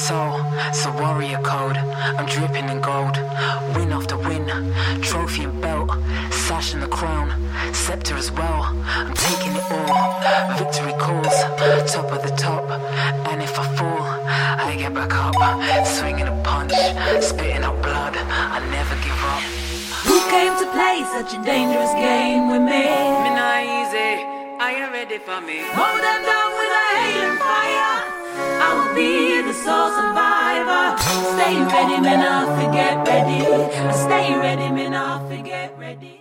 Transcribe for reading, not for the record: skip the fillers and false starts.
soul, it's a warrior code. I'm dripping in gold, win after win, trophy and belt, sash and the crown, scepter as well. I'm taking it all, victory calls, top of the top. And if I fall, I get back up, swinging a punch, spitting out blood. I never give up. Who came to play such a dangerous game with me? Me not easy, are you ready for me? Hold them down with a hail and fire. I will be the sole survivor. Stay ready, men, I forget ready. Stay ready, men, I forget ready.